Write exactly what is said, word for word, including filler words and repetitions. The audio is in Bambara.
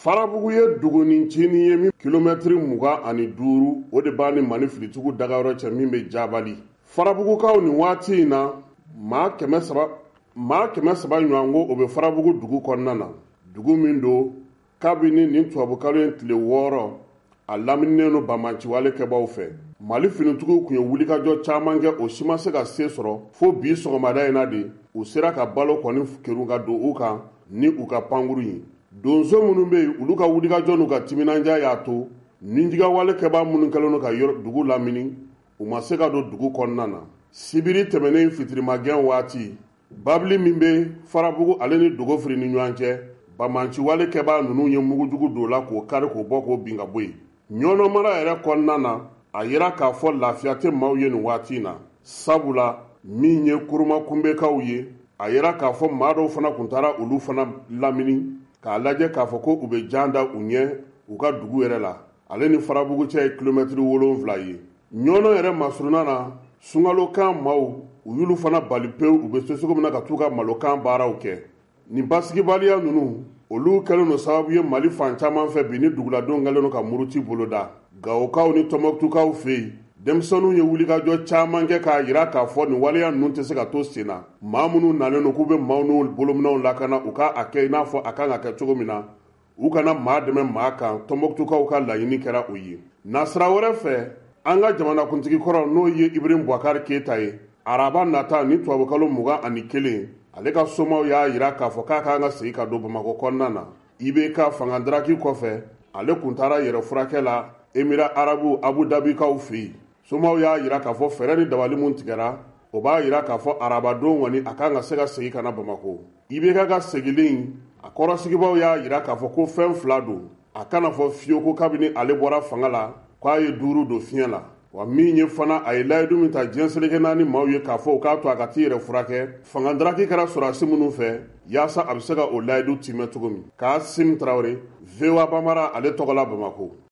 Farabugu ye dugu ni ncinin ye min kilomɛtiri mugan ani duuru o de b'a ni Mali filitigiw dagayɔrɔ cɛ min bɛ Jabali. Farabugukaw nin waati in na maa kɛmɛ saba maa kɛmɛ saba ɲɔgɔngo o bɛ Farabugu dugu kɔnɔna na. Dugu min don kabini nin tubabukalo in tile wɔɔrɔ a lamininen don banbanciwale kɛbaaw fɛ. Mali finitigiw tun ye wulikajɔ caman kɛ o si ma se ka se sɔrɔ fo bi sɔgɔmada in na de u sera ka balo kɔni kerun ka don u kan ni u ka pankuru ye. Donso minnu bɛ yen olu ka wulikajɔ n'u ka timinanja y'a to ninjigawale kɛbaa minnu kɛlen don ka dugu lamini u ma se ka don dugu kɔnɔna na. Sibiri tɛmɛnen fitirimagɛn waati babili min bɛ Farabugu ale ni Dogofiri ni ɲɔgɔn cɛ banbanciwale kɛbaa ninnu ye mugujugu don la k'o kari k'o bɔ k'o bin ka bɔ yen. Ɲɔnɔ mara yɛrɛ kɔnɔna na a yira k'a fɔ lafiya tɛ maaw ye nin waati in na sabula min ye kurumakunbɛkaw ye a yira k'a fɔ maa dɔw fana tun taara olu fana lamini k'a lajɛ k'a fɔ ko u bɛ jan da u ɲɛ u ka dugu yɛrɛ la. Ale ni Farabugu cɛ ye kilomɛtiri wolonwula ye. Ɲɔnɔ yɛrɛ masurunan na sunkalokan maaw u y'olu fana bali pewu u bɛ se cogo min na ka t'u ka malokan baaraw kɛ. Nin basigibaliya ninnu olu kɛlen don sababu ye Mali fan caman fɛ bi ni duguladenw kɛlen don ka muruti boloda. Gawokaw ni Tɔnbɔkutukaw fɛ yen denmisɛnninw ye wulikajɔ caman kɛ k'a jira k'a fɔ nin waleya ninnu tɛ se ka to sen na. Maa minnu nalen don k'u bɛ maaw n'u bolominɛw lakana u ka a kɛ i n'a fɔ a kan ka kɛ cogo min na u kana maa dɛmɛ maa kan. Tɔnbɔkutukaw ka laɲini kɛra o ye. Nasira wɛrɛ fɛ an ka jamanakuntigi kɔrɔ n'o ye Ibrim Boubacar Keyita ye araba nata ni tubabukalo mugan ani kelen ale ka somaw y'a jira k'a fɔ k'a kan ka segin ka don Bamakɔ kɔnɔna na. I B K fangadaraki kɔfɛ ale kun taara yɛrɛ furakɛ la Emira Arabu Abu Dhabikaw fɛ yen. Somaw y'a jira k'a fɔ fɛɛrɛ ni dabali mun tigɛra o b'a jira k'a fɔ arabadon kɔni a kan ka se ka segin ka na Bamakɔ. I B K ka seginlen a kɔrɔsigibaw y'a jira k'a fɔ ko fɛn fila don a kana fɔ fiyewu ko kabini ale bɔra fanga la k'a ye duuru don fiɲɛ la. Wa min ye fana a ye layidu min ta diɲɛ seleke naani maaw ye k'a fɔ u k'a to a ka t'i yɛrɛ furakɛ fangadaraki kɛra sɔrɔdasi minnu fɛ yaasa a bɛ se ka o layidu timɛ cogo min. K'a Sim Tarawele V O A Banbara ale tɔgɔla Bamakɔ.